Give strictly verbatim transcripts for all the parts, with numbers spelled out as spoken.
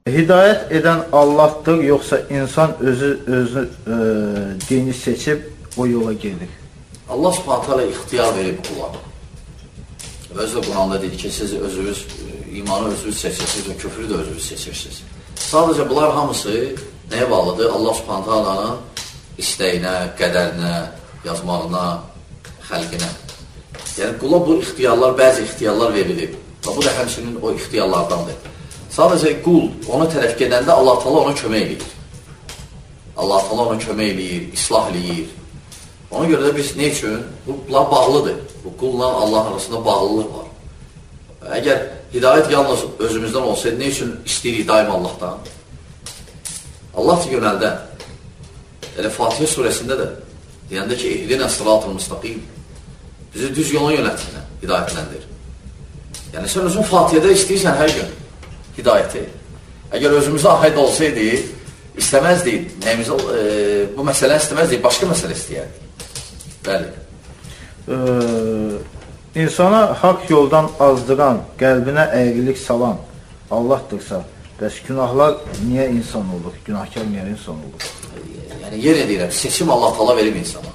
Hidayət edən Allahdır, yoxsa insan özü özü e, dini seçib o yola gedir? Allah Subhanahu taala ixtiyar verib kula. Özü də Quranda deyir ki, siz özünüz imanı özünüz seçirsiniz və küfrü də özünüz seçirsiniz. Sadəcə bunlar hamısı nəyə bağlıdır? Allah Subhanahu taalanın istəyinə, qədərinə, yazmağına, xəlqinə. Yəni qula bu ixtiyarlar, bəzi ixtiyarlar verilib. Və bu da həmçinin o ixtiyarlardandır. Sadəcə qul ona tərəf gedəndə Allah Taala ona kömək edir. Allah Taala ona kömək edir, islah edir. Ona görə də biz nə üçün? Bunlar bağlıdır. Bu qulla Allah arasında bağlılıq var. Əgər hidayət yalnız özümüzdən olsaydı, nə üçün istəyirik daim Allahdan? Allah yönəldə. Elə Fatihə surəsində də deyəndə ki, ehdinə sırat-ı müstaqim. Bizi düz yola yönətsinə, hidayətləndir. Yəni sən özün Fatihədə istəyirsən hər gün hidayəti. Əgər özümüzə aid olsaydı, istəməzdik, nəyimizə, e, bu məsələni istəməzdik, başqa məsələ istəyərdik. Bəli. Ee, insana haqq yoldan azdıran, qəlbinə əyrilik salan Allahdırsa, bəs günahlar niyə insan olur? Günahkar niyə insan olur? Yəni, yer edirəm, seçim Allah Taala verib insana.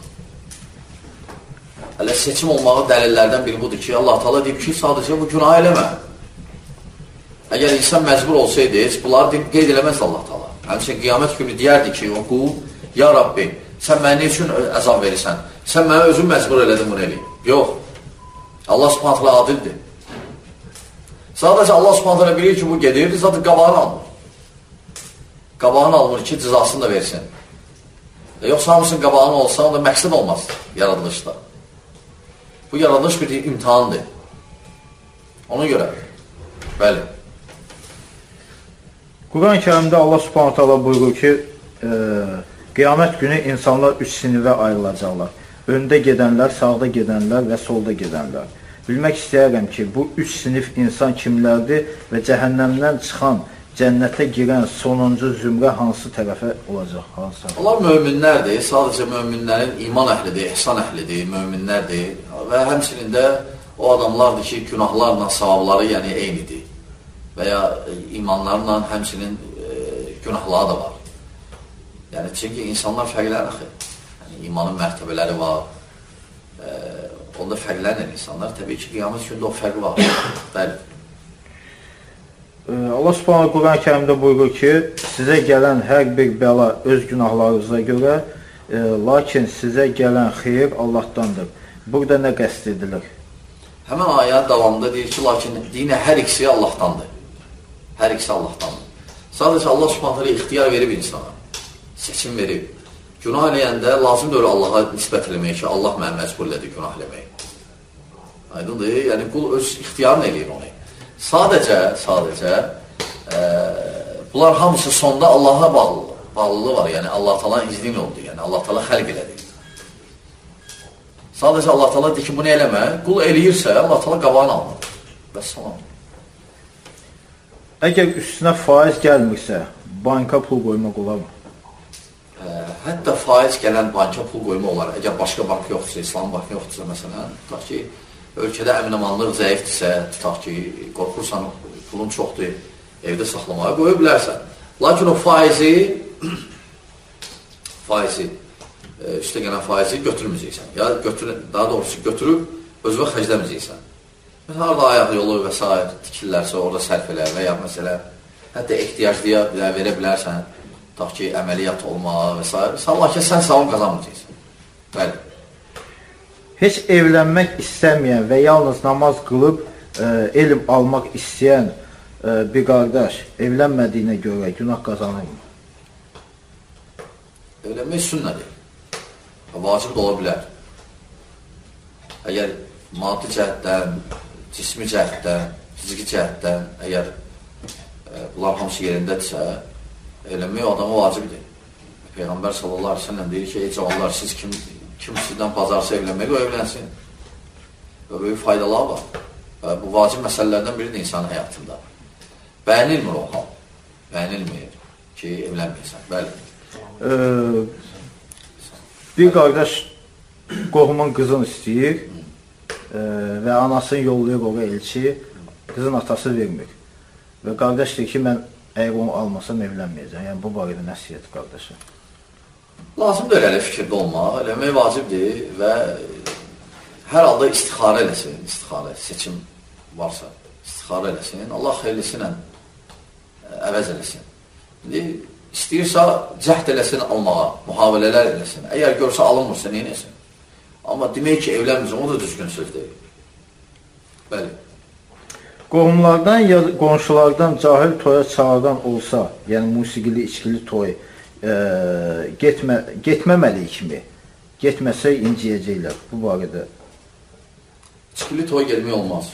Hələ seçim olmağı dəlillərdən biri budur ki, Allah Taala deyib ki, sadəcə bu günah eləmə. Əgər insan məcbur olsaydı, heç bunları qeyd eləməz Allah Taala. Həmçinin qiyamət günü deyərdi ki, o qul, ya Rabbi, sən mənə üçün əzab verirsən? Sən mənə özün məcbur elədin bunu eləyim. Yox. Allah Subhanahu taala adildir. Sadəcə Allah Subhanahu taala bilir ki, bu gedir, zaten qabağını almır. Qabağını almır ki, cızasını da versin. E, yoxsa hamısının qabağını olsa, onda məqsəd olmaz yaradılışda. Bu yaradılış bir imtihandır. Ona görə. Bəli. Quran-ı Kərimdə Allah Subhanahu taala buyurur ki, e, qiyamət günü insanlar üç sinifə ayrılacaqlar. Öndə gedənlər, sağda gedənlər və solda gedənlər. Bilmək istəyərəm ki, bu üç sinif insan kimlərdir və cəhənnəmdən çıxan, cənnətə girən sonuncu zümrə hansı tərəfə olacaq? Hansı? Onlar möminlərdir, sadəcə möminlərin iman əhlidir, ihsan əhlidir, möminlərdir və həmçinin də o adamlardır ki, günahlarla savabları yəni eynidir və ya imanlarla həmçinin e, günahları da var. Yəni, çünki insanlar fərqlənir axı. Yəni, imanın mərtəbələri var. E, onda fərqlənir insanlar. Təbii ki, qiyamət gündə o fərqi var. Bəli. Allah Subhanahu Quran-ı Kərimdə buyurur ki, sizə gələn hər bir bəla öz günahlarınıza görə, e, lakin sizə gələn xeyir Allahdandır. Burada nə qəsd edilir? Həmən ayənin davamında deyir ki, lakin dinə hər ikisi Allahdandır. Hər ikisi Allahdandır. Sadəcə Allah Subhanahu ixtiyar verib insana. Seçim verib. Günah eləyəndə lazımdır Allaha nisbət eləmək ki, Allah mənə məcbur elədi günah eləmək. Aydındır? Yəni, qul öz ixtiyarını eləyir onu. Sadəcə, sadəcə, e, bunlar hamısı sonda Allaha bağlı, bağlılığı var. Yəni, Allah Taala'nın izni oldu. Yəni, Allah Taala xəlq elədi. Sadəcə Allah Taala deyir ki, bunu eləmə. Qul eləyirsə, Allah Taala qabağını alır. Və salam. Əgər üstünə faiz gəlmirsə, banka pul qoymaq olarmı? Ə, hətta faiz gələn banka pul qoyma olar. Əgər başqa bank yoxdursa, İslam bankı yoxdursa, məsələn, tutaq ki, ölkədə əmin-amanlıq zəifdirsə, tutaq ki, qorxursan, pulun çoxdur, evdə saxlamağa qoya bilərsən. Lakin o faizi, faizi, e, üstə gələn faizi götürməyəcəksən. Ya götür, daha doğrusu götürüb, özünə xərcləməyəcəksən. Mesela harada ayaq yolu və s. tikirlərsə, orada sərf elə və ya məsələn, hətta ehtiyaclıya verə bilərsən, tutaq ki, əməliyyat olmağa və s. Sallaq ki, sən savun qazanmayacaqsan. Bəli. Heç evlənmək istəməyən və yalnız namaz qılıb e, elm almaq istəyən e, bir qardaş evlənmədiyinə görə günah qazanır mı? Evlənmək sünnədir. Vacib da ola bilər. Əgər maddi cəhətdən, cismi cəhətdən, fiziki cəhətdən, əgər e, bunlar hamısı yerindədirsə, evlənmək o adama vacibdir. Peyğəmbər sallallahu aleyhi ve sellem deyir ki, ey cavanlar, siz kim, kim sizdən bazarsa evlənmək, o evlənsin. Və böyük faydalar var. Və bu vacib məsələlərdən biridir insanın həyatında. Bəyənilmir o hal. Bəyənilmir ki, evlənməyəsən. Bəli. Ee, bir qardaş qohumun qızını istəyir e, və anasını yollayır ora elçi, qızın atası vermir. Və qardaş deyir ki, mən əgər onu almasam evlənməyəcəm. Yəni, bu barədə nəsiyyət qardaşı. Lazımdır elə fikirdə olmaq, eləmək vacibdir və hər halda istixarə eləsin, istixarə, seçim varsa, istixarə eləsin, Allah xeyirlisinə əvəz eləsin. İndi istəyirsə, cəhd eləsin almağa, mühavilələr eləsin. Əgər görsə alınmırsa, neynəsin? Amma demək ki, evlənmirsən, o da düzgün söz deyil. Bəli. Qohumlardan ya qonşulardan cahil toya çağıran olsa, yəni musiqili, içkili toy, e, getmə, getməməli kimi, getməsə inciyəcəklər bu barədə. İçkili toy gelmək olmaz.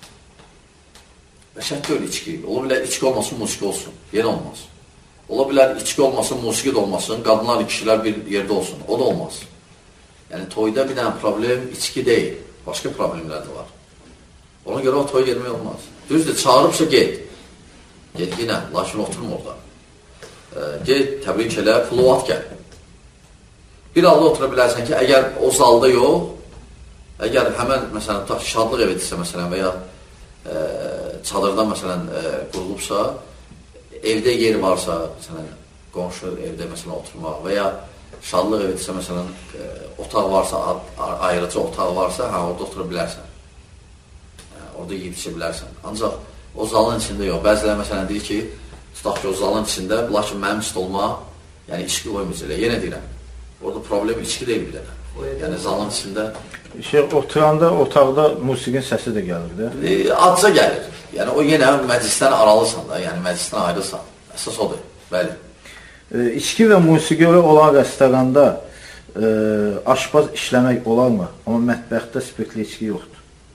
Və şərt deyil içki. Ola bilər içki olmasın, musiqi olsun. Yenə olmaz. Ola bilər içki olmasın, musiqi də olmasın, qadınlar, kişilər bir yerdə olsun. O da olmaz. Yəni toyda bir dənə problem içki deyil. Başqa problemlər də var. Ona görə o toy gelmək olmaz. Düzdür, çağırıbsa get. Get yenə, lakin oturma orada. E, get, təbrik elə, pulu at gəl. Bir halda otura bilərsən ki, əgər o zalda yox, əgər həmən, məsələn, şadlıq evidirsə, məsələn, və ya e, çadırdan, məsələn, e, qurulubsa, evdə yer varsa, məsələn, qonşu evdə, məsələn, oturmaq və ya şadlıq evidirsə, məsələn, e, otaq varsa, ayrıca otaq varsa, hə, orada otura bilərsən. Orada yiyib içə bilərsən. Ancaq o zalın içində yox. Bəzilər məsələn deyir ki, tutaq ki, o zalın içində, lakin mənim stoluma, yəni içki qoymayacaq. Yenə deyirəm, orada problem içki deyil bir dənə. Yəni zalın içində... Şey, oturanda, otaqda musiqin səsi də gəlir də? E, adca gəlir. Yəni o yenə məclisdən aralısan da, yəni məclisdən ayrılsan. Əsas odur, bəli. E, içki və musiqi olan restoranda e, aşpaz işləmək olarmı? Amma mətbəxtdə spirtli içki yoxdur.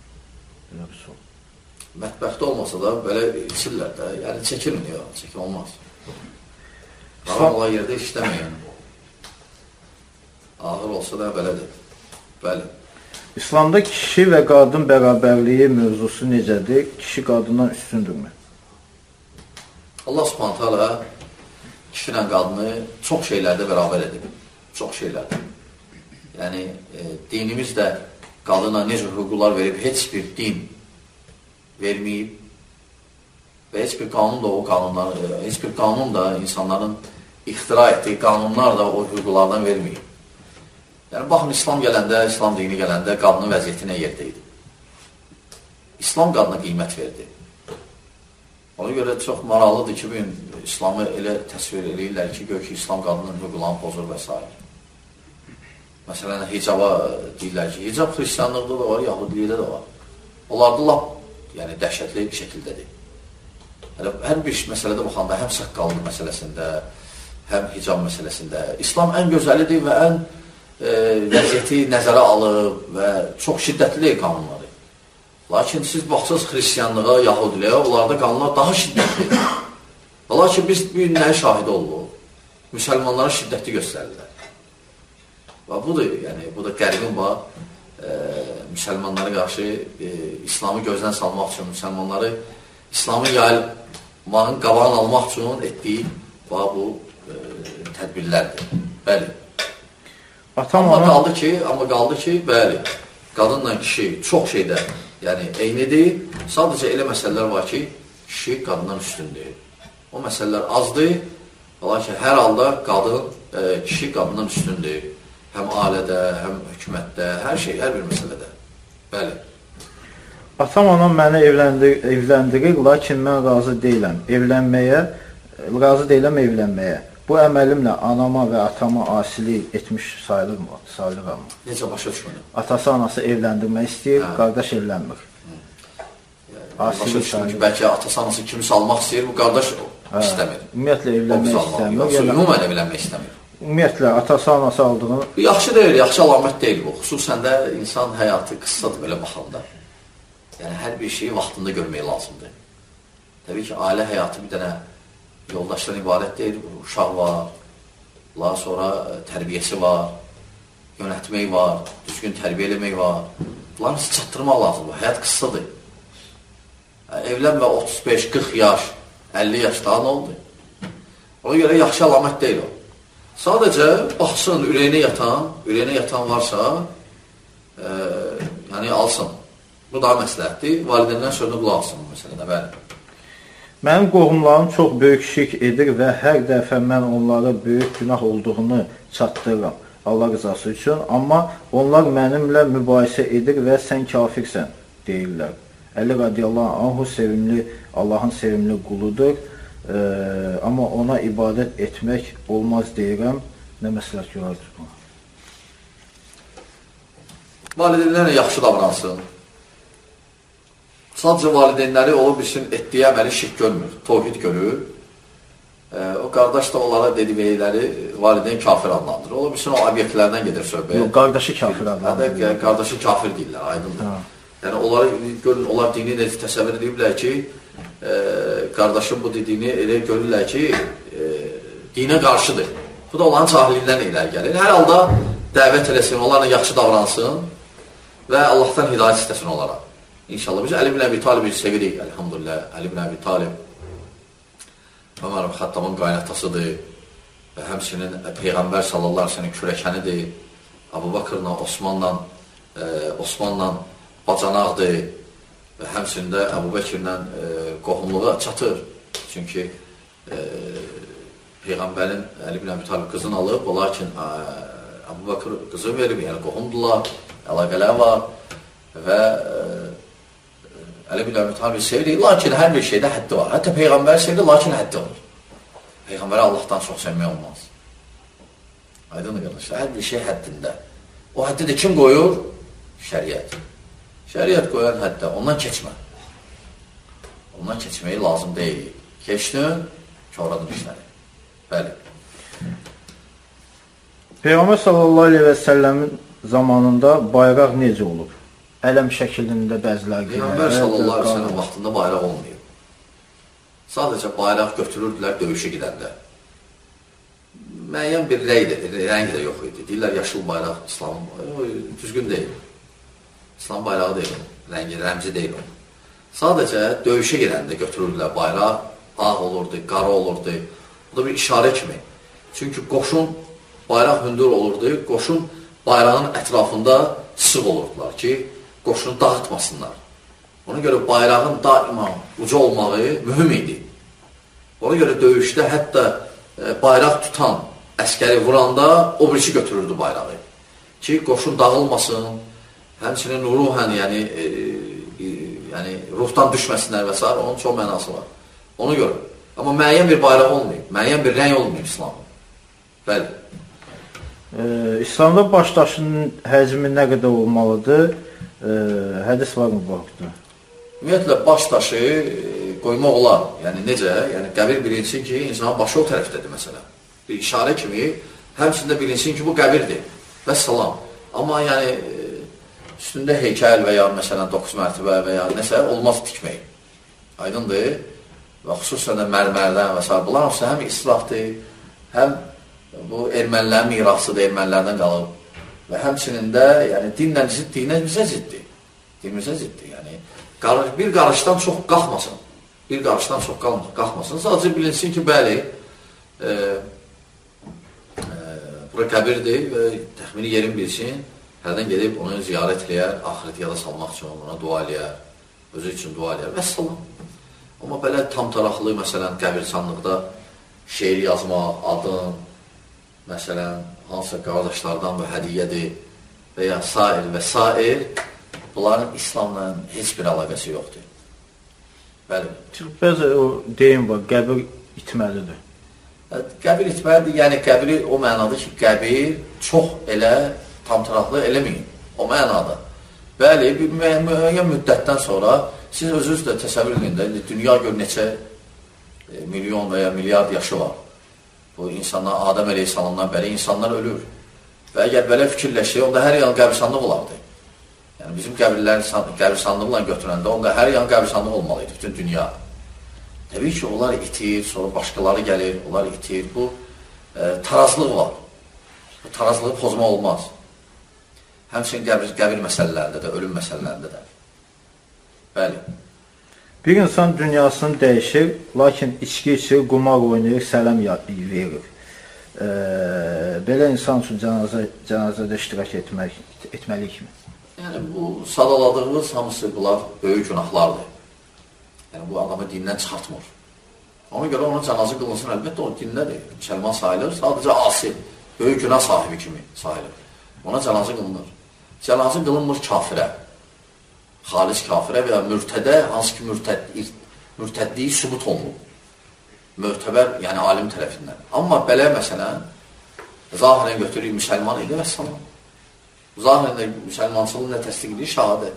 Mətbəxtdə olmasa da belə içirlər də, yəni çəkilmir, çəkil olmaz. Qaran olan yerdə işləməyən. Ağır olsa da belədir. Bəli. İslamda kişi və qadın bərabərliyi mövzusu necədir? Kişi qadından üstündürmü? Allah Subhanahu taala kişi ilə qadını çox şeylərdə bərabər edib. Çox şeylərdə. Yəni, e, dinimiz də qadına necə hüquqlar verib, heç bir din verməyib və heç bir qanun da o qanunlar, heç bir qanun da insanların ixtira etdiyi qanunlar da o hüquqlardan verməyib. Yəni, baxın, İslam gələndə, İslam dini gələndə qadının vəziyyəti nə yerdə idi? İslam qadına qiymət verdi. Ona görə çox maraqlıdır ki, bugün İslamı elə təsvir edirlər ki, gör ki, İslam qadının hüquqlarını pozur və s. Məsələn, hicaba deyirlər ki, hicab xristiyanlıqda da var, yahudilikdə də var. Onlarda lap yəni dəhşətli bir şəkildədir. Yəni, hər bir məsələdə baxanda, həm saqqallı məsələsində, həm hicab məsələsində, İslam ən gözəlidir və ən e, vəziyyəti nəzərə alıb və çox şiddətli qanunları. Lakin siz baxsınız xristiyanlığa, yahudiliyə, onlarda qanunlar daha şiddətlidir. Lakin biz bir nəyə şahid oluruq? Müsəlmanlara şiddətli göstərirlər. Və budur, yəni, bu da qəribin var. E, müsəlmanlara qarşı e, İslamı gözdən salmaq üçün, müsəlmanları İslamı yayılmağın qabağını almaq üçün etdiyi bu e, tədbirlərdir. Bəli. Atam amma, qaldı ki, amma qaldı ki, bəli, qadınla kişi çox şeydə yəni, eynidir. Sadəcə elə məsələlər var ki, kişi qadından üstündür. O məsələlər azdır. Lakin hər halda qadın, e, kişi qadından üstündür. Həm ailədə, həm hökumətdə, hər şey, hər bir məsələdə. Bəli. Atam anam məni evləndir, evləndirir, lakin mən razı deyiləm evlənməyə, razı deyiləm evlənməyə. Bu əməlimlə anama və atama asilik etmiş sayılırmı? Sayılıram mı? Necə başa düşmünü? Atası, anası evləndirmək istəyir, hə. Qardaş evlənmir. Yəni, başa düşmünü ki, bəlkə atası, anası kimisi almaq istəyir, bu qardaş hə. istəmir. Ümumiyyətlə evlənmək istəmir. Yoxsa ümumən evlənmək istəmir. Ümumiyyətlə, atası, anası aldığını... Yaxşı deyil, yaxşı əlamət deyil bu. Xüsusən də insan həyatı qıssadır belə baxanda. Yəni, hər bir şeyi vaxtında görmək lazımdır. Təbii ki, ailə həyatı bir dənə yoldaşdan ibarət deyil. Uşaq var, daha sonra tərbiyəsi var, yönətmək var, düzgün tərbiyə eləmək var. Bunları çatdırmaq lazımdır. Həyat qıssadır. Evlənmə otuz beş qırx yaş, əlli yaş daha nə oldu? Ona görə yaxşı əlamət deyil o. Sadəcə, baxsın, ürəyinə yatan, ürəyinə yatan varsa, e, yəni alsın. Bu daha məsləhətdir. Valideynlərin sözünü qulaq alsın bu məsələdə, bəli. Mənim qohumlarım çox böyük şirk edir və hər dəfə mən onlara böyük günah olduğunu çatdırıram Allah rızası üçün. Amma onlar mənimlə mübahisə edir və sən kafirsən deyirlər. Əli radiyallahu anhu sevimli, Allahın sevimli quludur. Ee, amma ona ibadət etmək olmaz deyirəm. Nə məsləhət görərsiniz buna? Valideynlərlə yaxşı davransın. Sadəcə valideynləri olur bilsin, etdiyi əməli şirk görmür, tövhid görür. E, o qardaş da onlara dedikləri valideyn kafir adlandırır. Olur bilsin, o obyektlərdən gedir söhbət. Yox, qardaşı kafir adlandırır. Hə, qardaşı kafir deyirlər, aydındır. Ha. Yəni, onları görün, onlar dini necə təsəvvür ediblər ki, e, qardaşın bu dediyini elə görürlər ki, e, dinə qarşıdır. Bu da onların cahilindən iləri gəlir. Hər halda dəvət eləsin, onlarla yaxşı davransın və Allahdan hidayət istəsin onlara. İnşallah biz Əli ibn Əbi Talib'i sevirik, elhamdülillah. Əli ibn Əbi Talib Ömər ibn Xəttabın qaynatasıdır və həmçinin Peyğəmbər sallallahu əleyhi və səlləm kürəkənidir. Əbu Bakırla, Osmanla, e, Osmanla bacanaqdır və həmçində Əbu Bəkirlə e, qohumluğa çatır. Çünki e, Peyğəmbərin Əli ibn Əbi Talib qızını alıb, lakin Əbu Bakır qızı verib, yəni qohumdurlar, əlaqələr var və e, Əli ibn Əbi Talib sevirik, lakin hər bir şeydə həddi var. Hətta Peyğəmbər sevirik, lakin həddi var. Peyğəmbərə Allahdan çox sevmək olmaz. Aydındır qardaşlar, hər bir şey həddində. O həddi də kim qoyur? Şəriət. Şəriət qoyan həddə, ondan keçmə. Ondan keçməyi lazım deyil. Keçdin, çoradın işləri. Bəli. Peyğəmbər sallallahu aleyhi və səlləmin zamanında bayraq necə olub? Ələm şəklində bəzilər girir. Peyğəmbər sallallahu aleyhi və səlləm vaxtında bayraq olmayıb. Sadəcə bayraq götürürdülər döyüşə gedəndə. Müəyyən bir rəng də yox idi. Deyirlər, yaşıl bayraq İslamın düzgün deyil. İslam bayrağı deyil, rəngi, rəmzi deyil. Sadəcə döyüşə gedəndə götürürdülər bayraq, ağ olurdu, qara olurdu. Bu da bir işarə kimi. Çünki qoşun, bayraq hündür olurdu, qoşun bayrağın ətrafında sıx olurdular ki, qoşunu dağıtmasınlar. Ona görə bayrağın daima uca olmağı mühüm idi. Ona görə döyüşdə hətta e, bayraq tutan əskəri vuranda o birisi götürürdü bayrağı. Ki, qoşun dağılmasın, həmçinin ruhən, yəni, e, e, yəni ruhdan düşməsinlər və s. Onun çox mənası var. Ona görə. Amma müəyyən bir bayraq olmayıb, müəyyən bir rəng olmayıb İslamda. Bəli. Ee, İslamda baş daşının həcmi nə qədər olmalıdır? Ee, hədis var mı bu haqda? Ümumiyyətlə, baş daşı e, qoymaq olar. Yəni, necə? Yəni, qəbir bilinsin ki, insanın başı o tərəfdədir, məsələn. Bir işarə kimi, həmçində bilinsin ki, bu qəbirdir. Və salam. Amma, yəni, üstündə heykəl və ya, məsələn, doqquz mərtəbə və ya nəsə olmaz tikmək. Aydındır. Və xüsusən də mərmərdən və s. Bunlar hamısı həm israfdır, həm bu ermənilərin mirasıdır, ermənilərdən qalıb. Və həmçinin də, yəni, dinlə zid, dinimizə ziddir. Dinimizə ziddir, yəni. Bir qarışdan çox qalxmasın. Bir qarışdan çox qalxmasın. Sadəcə bilinsin ki, bəli, e, e, bura qəbirdir və təxmini yerin bilsin, hərdən gedib onu ziyarət eləyər, axirət yada salmaq üçün ona dua eləyər, özü üçün dua eləyər və salam. Amma belə tam taraflı, məsələn, qəbirsanlıqda şeir yazmaq, adın, məsələn, hansısa qardaşlardan və hədiyyədir və ya sair və sair, bunların İslamla heç bir əlaqəsi yoxdur. Bəli. Bəzi o deyim var, qəbir itməlidir. Qəbir itməlidir, yəni qəbiri o mənada ki, qəbir çox elə tam taraflı eləməyin, o mənada. Bəli, bir müəyyən müddətdən sonra siz özünüz də təsəvvür edin də, dünya gör neçə e, milyon və ya milyard yaşı var. Bu insanlar, Adəm əleyhissalamdan bəri insanlar ölür. Və əgər belə fikirləşir, onda hər yan qəbirsanlıq olardı. Yəni bizim qəbirlərin qəbirsanlıqla götürəndə, onda hər yan qəbirsanlıq olmalıydı, bütün dünya. Təbii ki, onlar itir, sonra başqaları gəlir, onlar itir. Bu e, tarazlıq var. Bu tarazlığı pozma olmaz. Həmçinin qəbir, qəbir məsələlərində də, ölüm məsələlərində də. Bəli. Bir insan dünyasını dəyişir, lakin içki içir, qumar oynayır, sələm verir. Ee, belə insan üçün cənazə, cənazədə iştirak etmək, etməliyik mi? Yəni, bu sadaladığımız hamısı bunlar böyük günahlardır. Yəni, bu adamı dindən çıxartmır. Ona görə ona cənazə qılınsın, əlbəttə o dindədir, müsəlman sayılır, sadəcə asi, böyük günah sahibi kimi sayılır. Ona cənazə qılınır. Cənazə qılınmır kafirə, xalis kafirə və ya mürtədə, hansı ki mürtəd, mürtədliyi sübut olunur. Möhtəbər, yəni alim tərəfindən. Amma belə məsələn, zahirən götürür müsəlman idi və salam. Zahirən müsəlmançılıq nə təsdiq edir? Şəhadət.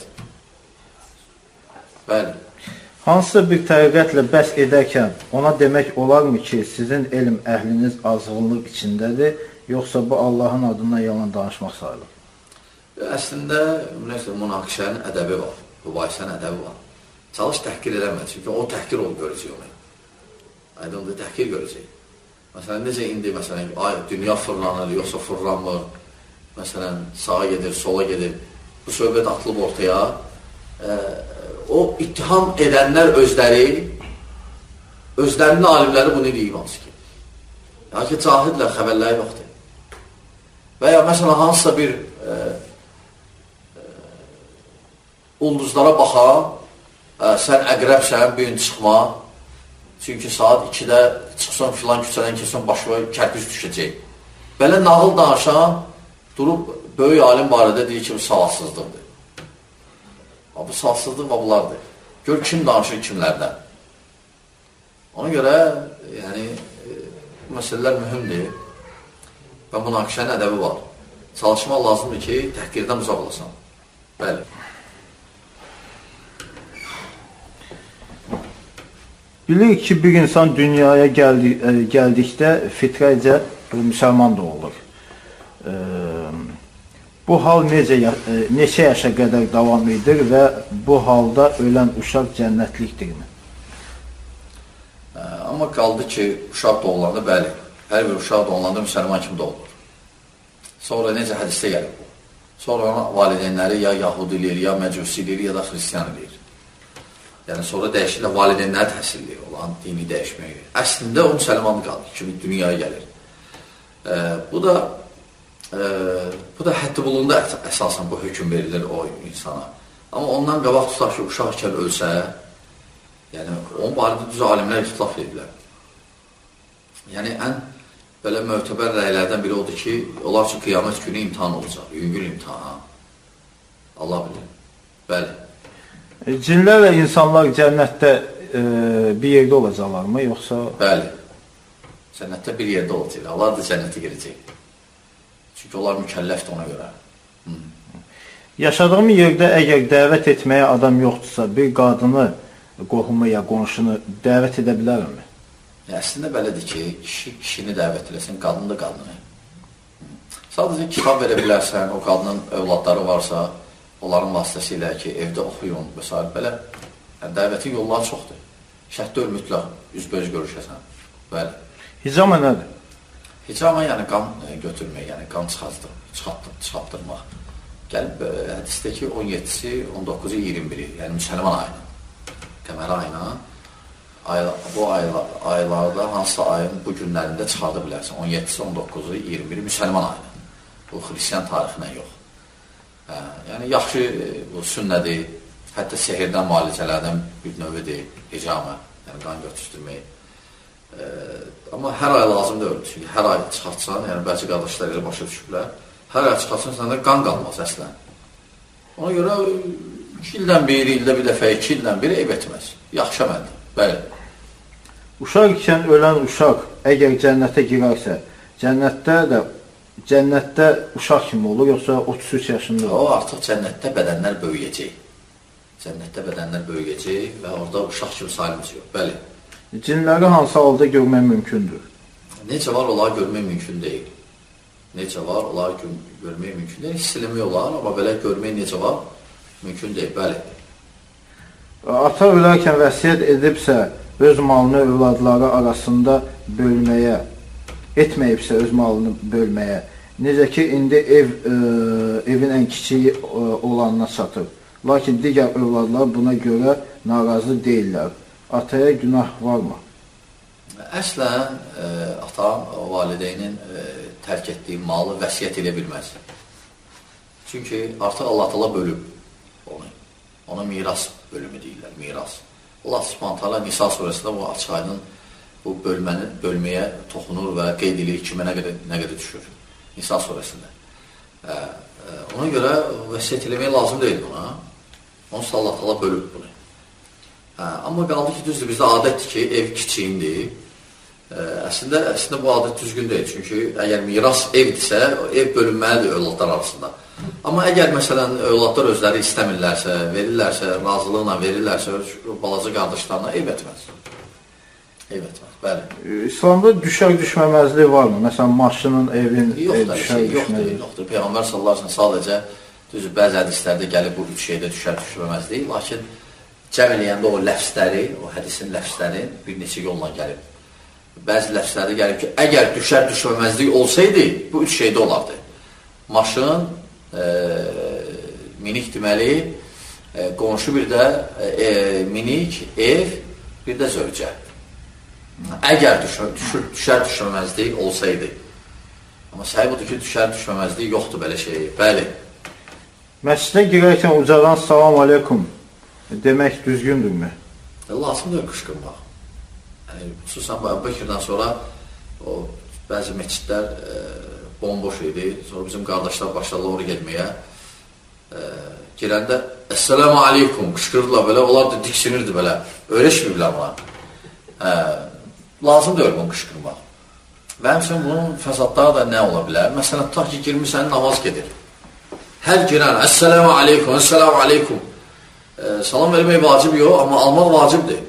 Bəli. Hansısa bir təriqətlə bəhs edərkən ona demək olarmı ki, sizin elm əhliniz azğınlıq içindədir, yoxsa bu Allahın adından yalan danışmaq sayılır? Əslində, münaqişənin ədəbi var, mübahisənin ədəbi var. Çalış təhqir eləmə, çünki o təhqir olub görəcək onu. Aydındır, təhqir görəcək. Məsələn, necə indi, məsələn, ay, dünya fırlanır, yoxsa fırlanmır, məsələn, sağa gedir, sola gedir, bu söhbət atılıb ortaya, e, o ittiham edənlər özləri, özlərinin alimləri bunu deyib hansı ki. Yəni ki, cahidlə xəbərləri yoxdur. Və ya məsələn, hansısa bir e, e, ulduzlara baxan, e, sən əqrəbsən, bir gün çıxma, çünki saat ikidə çıxsan filan küçədən keçsən başına kərpiz düşəcək. Belə nağıl danışan, durub böyük alim barədə deyir ki, bu savadsızlıqdır. Bu savadsızlıq və bunlardır. Gör, kim danışır kimlərdən. Ona görə, yəni, bu məsələlər mühümdir və münaqişənin ədəbi var. Çalışmaq lazımdır ki, təhqirdən uzaq olasan. Bəli. Bilir ki, bir insan dünyaya gəldi, gəldikdə fitrəcə müsəlman da olur. E, bu hal necə, neçə yaşa qədər davam edir və bu halda ölən uşaq cənnətlikdirmi? E, amma qaldı ki, uşaq doğulanda, bəli, hər bir uşaq doğulanda müsəlman kimi doğulur. Sonra necə hədisdə gəlir bu? Sonra ona valideynləri ya yahudi eləyir, ya məcusi eləyir, ya da xristiyan eləyir. Yəni, sonra dəyişirlər, valideynləri təhsildir olan dini dəyişməyi. Əslində, o müsəlman qaldı kimi dünyaya gəlir. E, bu da e, bu da həddi bulunda əsasən bu hökm verilir o insana. Amma ondan qabaq tutar ki, uşaq ikən ölsə, yəni, onun barədə düz alimlər ixtilaf edirlər. Yəni, ən belə möhtəbər rəylərdən biri odur ki, onlar üçün qiyamət günü imtihan olacaq, yüngül imtihan. Allah bilir. Bəli. Cinlər və insanlar cənnətdə e, bir yerdə olacaqlarmı, yoxsa? Bəli. Cənnətdə bir yerdə olacaq. Allah da cənnətə girəcək. Çünki onlar mükəlləfdir ona görə. Hı. Yaşadığım yerdə əgər dəvət etməyə adam yoxdursa, bir qadını, qohumu ya qonşunu dəvət edə bilərmi? Əslində belədir ki, kişi kişini dəvət eləsin, qadın da qadını. Sadəcə kitab verə bilərsən, o qadının övladları varsa, onların vasitəsilə ki, evdə oxuyun və s. belə. Yəni, dəvətin yolları çoxdur. Şəhətdə ol mütləq, üzbəüz görüşəsən. Bəli. Hicama nədir? Hicama yəni qan götürmək, yəni qan çıxartdırmaq. Gəlib, hədisdə ki, on yeddisi, on dokkuzu, iyirmi biri, yəni müsəlman ayına, qəməri ayına, ayla, bu ayla, aylarda hansı ayın bu günlərində çıxarda bilərsən. on yeddisi, on dokkuzu, iyirmi biri müsəlman ayına. Bu, xristiyan tarixinə yox. Hə, yəni, yaxşı bu sünnədir, hətta sehirdən, müalicələrdən bir növüdür, hicamə, yəni qan götürdürmək. E, amma hər ay lazım deyil, çünki hər ay çıxartsan, yəni bəzi qardaşlar elə başa düşüblər, hər ay çıxartsan, səndə qan qalmaz əslən. Ona görə iki ildən bir, ildə bir dəfə, iki ildən bir eyb etməz. Yaxşı əməldir, bəli. Uşaq ikən ölən uşaq əgər cənnətə girərsə, cənnətdə də Cənnətdə uşaq kimi olur, yoxsa otuz üç yaşında olur? O, artıq cənnətdə bədənlər böyüyəcək. Cənnətdə bədənlər böyüyəcək və orada uşaq kimi sayılmayacaq. Bəli. Cinləri hansı halda görmək mümkündür? Necə var, onları görmək mümkün deyil. Necə var, onları görmək mümkün deyil. Hissiləmək olar, amma belə görmək necə var, mümkün deyil. Bəli. Ata ölərkən vəsiyyət edibsə, öz malını övladları arasında bölməyə, etməyibsə öz malını bölməyə, necə ki, indi ev, e, evin ən kiçiyi e, olanına çatır. Lakin digər övladlar buna görə narazı deyirlər. Ataya günah varmı? Əslən, e, ata, valideynin e, tərk etdiyi malı vəsiyyət edə bilməz. Çünki artıq Allah təala bölüb onu. Ona miras bölümü deyirlər, miras. Allah Subhanahu taala Nisa surəsində bu açıq aydın bu bölməni, bölməyə toxunur və qeyd edir kimə nə qədər, nə qədər düşür Nisa surəsində. Ə, ə, ona görə vəsiyyət eləmək lazım deyil buna. Onsuz da Allah təala bölüb bunu. Ə, amma qaldı ki, düzdür, bizdə adətdir ki, ev kiçiyindir. Ə, əslində, əslində bu adət düzgün deyil. Çünki əgər miras evdirsə, ev bölünməlidir övladlar arasında. Amma əgər məsələn övladlar özləri istəmirlərsə, verirlərsə, razılıqla verirlərsə, balaca qardaşlarına ev etməz. Ev etməz, bəli. İslamda düşər düşməməzlik varmı? Məsələn, maşının, evin yoxdur, düşər şey, yoxdur, düşməməzlik. yoxdur. Peyğəmbər sallallahu əleyhi və səlləm sadəcə düzdür, bəzi hədislərdə gəlib bu üç şeydə düşər düşməməzlik, lakin cəm eləyəndə o ləfsləri, o hədisin ləfsləri bir neçə yolla gəlib. Bəzi ləfslərdə gəlib ki, əgər düşər düşməməzlik olsaydı, bu üç şeydə olardı. Maşın, e, minik deməli, e, qonşu bir də e, minik, ev, bir də zövcə. Əgər düşər, düşür, düşər düşməməzlik olsaydı. Amma səhib odur ki, düşər düşməməzlik yoxdur belə şey. Bəli. Məscidə girərkən ucadan salam aleykum demək düzgündürmü? Lazımdır qışqırmaq. Yəni, xüsusən bu Əbubəkirdən sonra o, bəzi məscidlər e, bomboş idi. Sonra bizim qardaşlar başladılar oraya getməyə. E, girəndə Esselamu aleykum qışqırdılar belə. Onlar da diksinirdi belə. Öyrəşməyiblər buna. E, lazım deyil bunu qışqırmaq. Və həmçinin bunun fəsadları da nə ola bilər? Məsələn, tutaq ki, girmirsən, namaz gedir. Hər girən, Esselamu aleykum, Esselamu aleykum. E, salam vermək vacib yox, amma almaq vacibdir.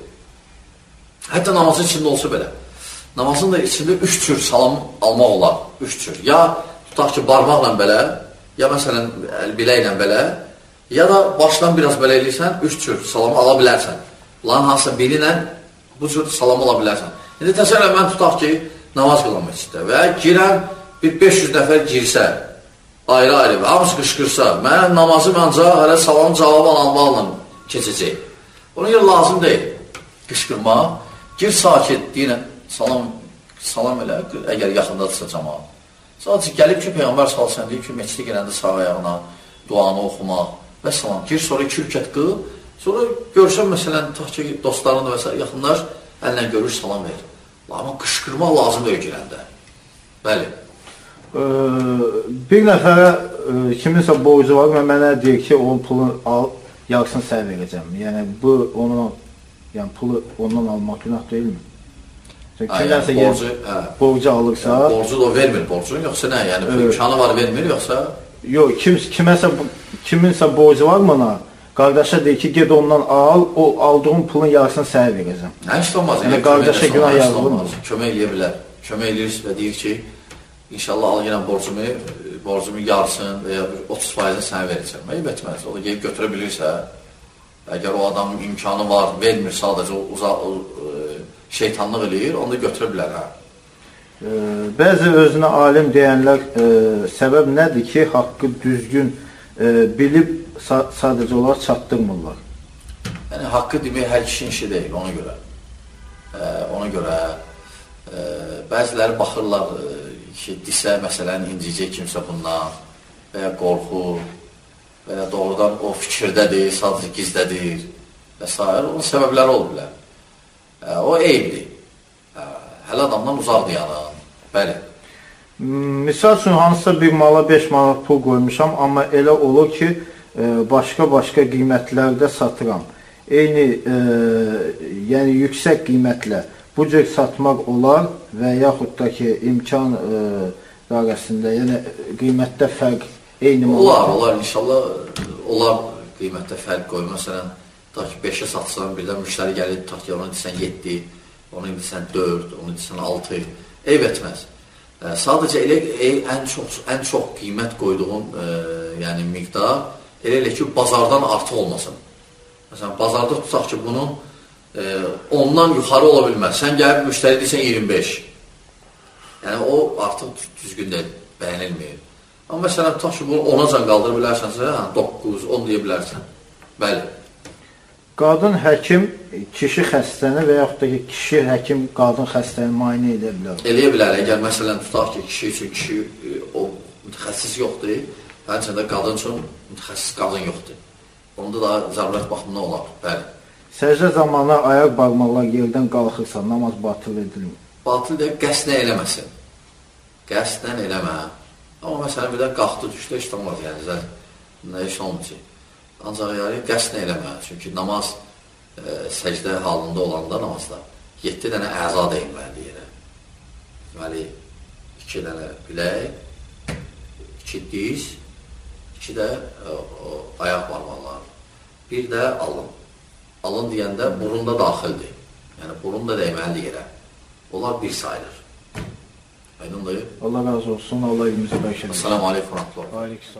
Hətta namazın içində olsa belə. Namazın da içində üç tür salam almaq olar. Üç tür. Ya tutaq ki, barmaqla belə, ya məsələn, biləklə belə, ya da başdan biraz belə eləyirsən, üç tür salamı ala bilərsən. Bunların hansısa biri ilə bu cür salam ala bilərsən. İndi təsəvvür mən tutaq ki, namaz qılan məsciddə və girən bir beş yüz nəfər girsə, ayrı-ayrı və hamısı qışqırsa, mən namazım ancaq hələ salamın cavabı almaqla keçəcək. Ona görə lazım deyil qışqırmaq. Gir sakit, deyinə, salam, salam elə, əgər yaxındadırsa cəmaat. Sadəcə gəlib ki, Peyğəmbər sallallahu əleyhi və səlləm deyib ki, məscidə girəndə sağ ayağına duanı oxumaq və salam. Gir, sonra iki rükət qıl, sonra görsən, məsələn, tutaq ki, dostlarında və s. yaxınlar əllə görür, salam verir. Amma qışqırmaq lazım deyil girəndə. Bəli. Ee, bir nəfərə e, kiminsə borcu var və mənə deyir ki, o pulu al, yarısını sən verəcəm. Yəni, bu onun yəni, pulu ondan almaq günah deyilmi? Kimlərsə yəni, borcu, hə. borcu alırsa... Yəni, borcu da vermir borcunu, yoxsa nə? Yəni, evet. imkanı var vermir, yoxsa... Yox, kim, kiməsə, kiminsə borcu var mı ona? Qardaşa deyir ki, ged ondan al, o aldığın pulun yarısını sənə verəcəm. Nə heç olmaz. Yəni, qardaşa günah yazılmaz. Kömək eləyə bilər. Kömək eləyir və deyir ki, inşallah al yenə borcumu, borcumu yarısın və ya otuz faizini sənə verəcəm. Eyb etməz. O da gelib götürə bilirsə, əgər o adamın imkanı var, vermir sadəcə uzaq, şeytanlıq eləyir, onu da götürə bilər. Hə. E, bəzi özünə alim deyənlər e, səbəb nədir ki, haqqı düzgün e, bilib sadəcə olaraq çatdırmırlar. Yəni, haqqı demək hər kişinin işi deyil, ona görə. E, ona görə e, bəziləri baxırlar ki, disə, məsələn, incicək kimsə bundan və ya qorxu və ya doğrudan o fikirdədir, sadəcə gizdədir və s. Onun səbəbləri ol bilər. E, o eyibdir. E, hələ adamdan uzaqdır yanın. Bəli. Misal üçün, hansısa bir mala beş manat pul qoymuşam, amma elə olur ki, başqa-başqa qiymətlərdə satıram. Eyni, e, yəni yüksək qiymətlə bu cür satmaq olar və yaxud da ki, imkan e, arasında, yəni qiymətdə fərq eyni mi olar? Olar, olar, inşallah olar qiymətdə fərq qoy. Məsələn, ta ki, beşə satsan, birdən müştəri gəlir, ta ki, onu desən yeddi, onu desən dörd, onu desən altı, eyb etməz. E, sadəcə elə e, ən çox, ən çox qiymət qoyduğun e, yəni miqdar elə elə ki, bazardan artıq olmasın. Məsələn, bazarda tutaq ki, bunun e, ondan yuxarı ola bilməz. Sən gəlib müştəri deyirsən iyirmi beş. Yəni, o artıq düzgün deyil, bəyənilməyir. Amma məsələn, tutaq ki, bunu onacan qaldıra bilərsənsə, doqquz, on deyə bilərsən. Bəli. Qadın həkim kişi xəstəni və yaxud da ki, kişi həkim qadın xəstəni müayinə edə bilər. Eləyə bilər. Əgər məsələn, tutaq ki, kişi üçün kişi o mütəxəssis yoxdur, həmçində qadın üçün mütəxəssis qadın yoxdur. Onda da zərurət baxımında olar. Bəli. Səcdə zamanı ayaq barmaqlar yerdən qalxırsa, namaz batıl edilmir. Batıl deyib, qəsdən eləməsin. Qəsdən eləmə. Amma məsələn, bir də qalxdı, düşdü, heç olmaz, yəni, zəl, nə iş olmayacaq. Ancaq yəni, qəsdən eləmə. Çünki namaz e, səcdə halında olanda namazda yeddi dənə əza deyilməlidir yerə. Deməli, iki dənə bilək, iki diz, iki də e, o, ayaq barmaqlar. Bir də alın. Alın deyəndə burun da daxildir. Yəni, burun da dəyməlidir yerə. Onlar bir sayılır. Aydındır. Allah razı olsun. Allah elimizi bəşədir. Assalamu aleykum.